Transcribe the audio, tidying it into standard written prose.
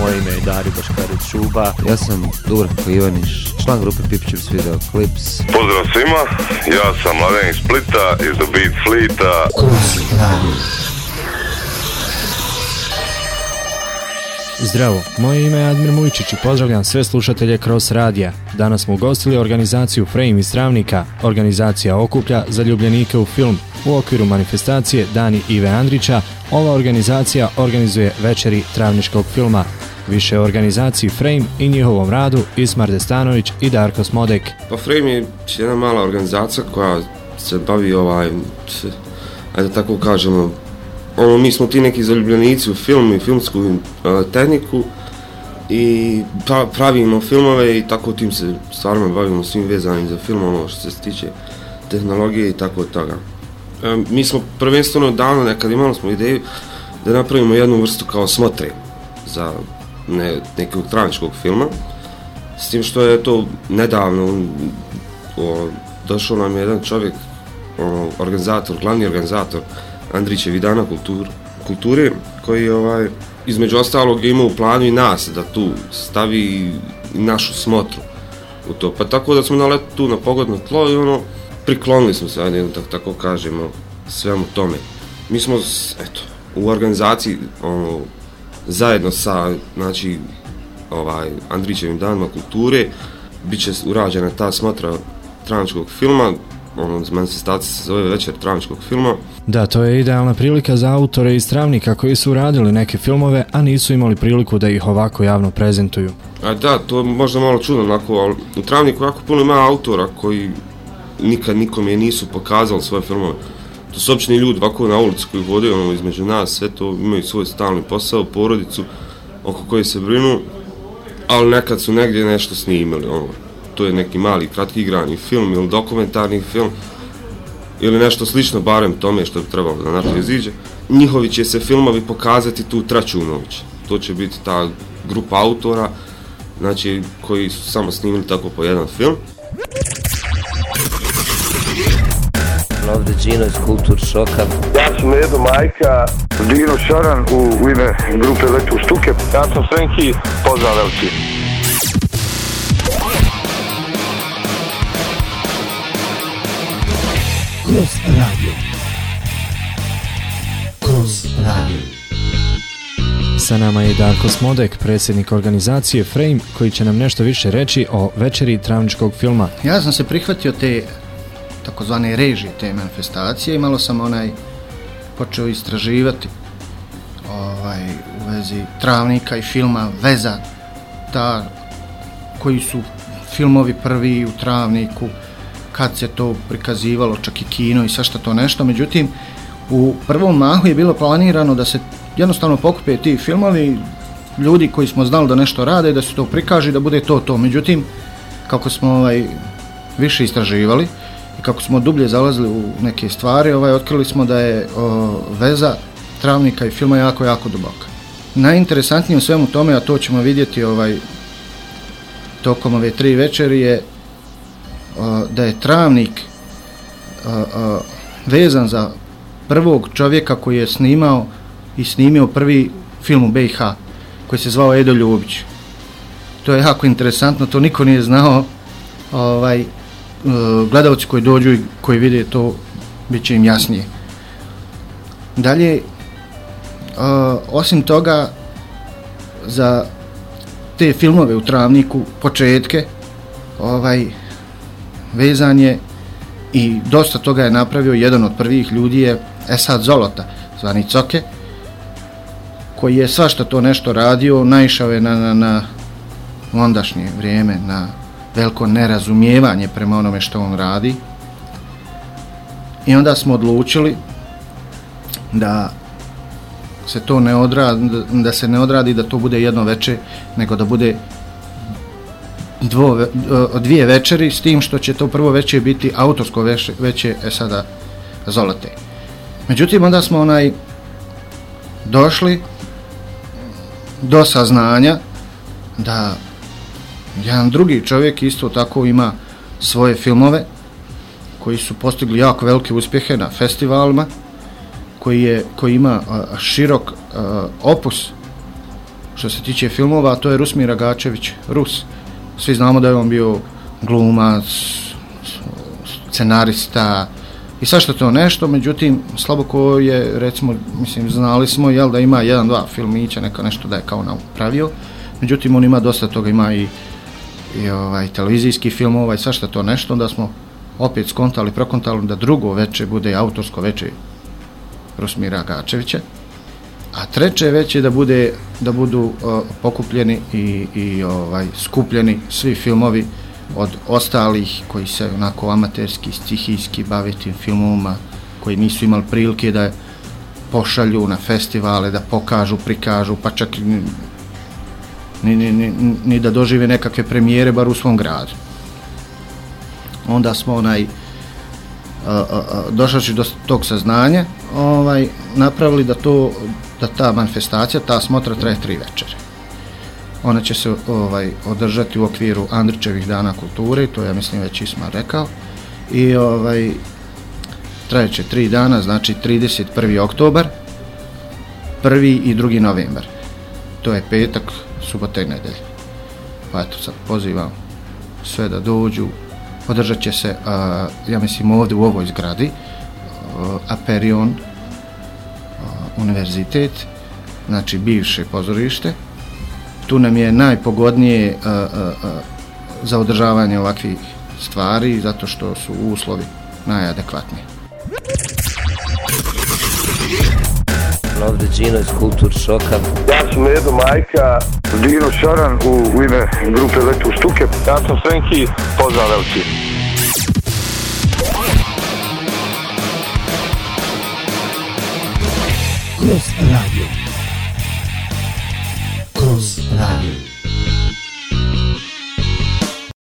Moje ime je Dario Boškarić Šuba. Ja sam Dubravko Ivaniš, član grupe Pipčevs Video Clips. Pozdrav svima, ja sam Mladen iz Splita, iz The Beat Fleeta. Zdravo, moje ime je Admir Mujčić i pozdravljam sve slušatelje Cross Radija. Danas smo ugostili organizaciju Frame iz Travnika. Organizacija okuplja zaljubljenike u film. U okviru manifestacije Dani Ive Andrića, ova organizacija organizuje večeri travničkog filma. Više o organizaciji Frame i njihovom radu Ismar Destanović i Darko Smodek. Pa Frame je jedna mala organizacija koja se bavi ajde tako kažemo, mi smo ti neki zaljubljenici u film i filmsku tehniku i pravimo filmove i tako tim se stvarno bavimo svim vezanim za film, što se tiče tehnologije i tako od toga. Mi smo prvenstveno davno nekad imali smo ideju da napravimo jednu vrstu kao smotre za nekog travničkog filma, s tim što je to nedavno došao nam jedan čovjek, glavni organizator Andrićevi dana kulture, koji između ostalog je imao u planu i nas da tu stavi našu smotru u to. Pa tako da smo naletili tu na pogodno tlo i priklonili smo se, ajde tako kažemo, svemu tome. Mi smo, u organizaciji zajedno sa, Andrićevim danima kulture bit će urađena ta smotra travničkog filma. Manifestacija se zove Večer travničkog filma. Da, to je idealna prilika za autore iz Travnika koji su uradili neke filmove, a nisu imali priliku da ih ovako javno prezentuju. Da, to je možda malo čudno, ali u Travniku jako puno ima autora koji nikad nikome nisu pokazali svoje filmove. To su obični ljudi ovako na ulici koji vode između nas, sve to imaju svoj stalni posao, porodicu oko koje se brinu, ali nekad su negdje nešto snimili, to je neki mali kratki igrani film ili dokumentarni film ili nešto slično barem tome što bi trebalo da nato iziđe. Njihovi će se filmovi pokazati tu treću noć. To će biti ta grupa autora, koji su samo snimili tako po jedan film. Ovdje Gino iz Kultur Šoka. Ja sam Edo Majka, Dino Šaran u ime grupe Letu Štuke. ja sam Frenki, pozdrav veliki. Cross Radio. Sa nama je Darko Smodek, predsjednik organizacije Frame, koji će nam nešto više reći o večeri travničkog filma. Ja sam se prihvatio te takozvane režije te manifestacije i malo sam počeo istraživati u vezi travnika i filma, veza koji su filmovi prvi u Travniku, kad se to prikazivalo, čak i kino i svašta to nešto. Međutim, u prvom mahu je bilo planirano da se jednostavno pokupe ti filmovi, ljudi koji smo znali da nešto rade, da se to prikaže, da bude to. Međutim, kako smo više istraživali i kako smo dublje zalazili u neke stvari, otkrili smo da je veza Travnika i filma jako, jako duboka. Najinteresantnije u svemu tome, a to ćemo vidjeti tokom ove 3 večeri, je da je Travnik vezan za prvog čovjeka koji je snimio prvi film u BiH, koji se zvao Edo Ljubić. To je jako interesantno, to niko nije znao. Gledalci koji dođu i koji vide to, bit će im jasnije. Dalje, osim toga, za te filmove u Travniku, početke, vezan je i dosta toga je napravio jedan od prvih ljudi je Esad Zolota, zvani Coke, koji je svašta to nešto radio, naišao je na ondašnje vrijeme, na veliko nerazumijevanje prema onome što on radi. I onda smo odlučili da se to ne odradi, da to bude jedno večer, nego da bude 2 večeri, s tim što će to prvo večer biti autorsko večer Esada Zolote. Međutim, onda smo došli do saznanja da jedan drugi čovjek isto tako ima svoje filmove koji su postigli jako velike uspjehe na festivalima, koji ima širok opus što se tiče filmova, to je Rusmir Agačević, Rus. Svi znamo da je on bio glumac, scenarista i svašta to nešto, međutim, slabo ko je, recimo, mislim, znali smo, jel, da ima 1-2 filmića, nešto da je kao napravio, međutim, on ima dosta toga, ima i televizijski filmova i svašta to nešto, onda smo opet skontali, prokontali da drugo veče bude autorsko veče Rusmira Agačevića, a treće veće da budu pokupljeni i skupljeni svi filmovi od ostalih koji se onako amaterski, stihijski bave tim filmovima, koji nisu imali prilike da pošalju na festivale, da pokažu, prikažu, pa čak ni da dožive nekakve premijere, bar u svom gradu. Onda smo došli do tog saznanja, napravili da ta manifestacija, ta smotra traje 3 večere. Ona će se održati u okviru Andrićevih dana kulture, to ja mislim već Isma rekao, i trajeće 3 dana, znači 31. oktobar, 1. i 2. novembar. To je petak, subota i nedelja. Pa eto, sad pozivam sve da dođu. Održat će se, ja mislim, ovdje u ovoj zgradi, Aperion univerzitet, znači bivše pozorište. Tu nam je najpogodnije za održavanje ovakvih stvari, zato što su uslovi najadekvatniji. Ovdje Gino iz Kultur Šoka. Ja sam Edo Majka. Dino Šaran u ime grupe Letu Stuke. Ja sam Frenki, pozdrav veliki. Kroz radio.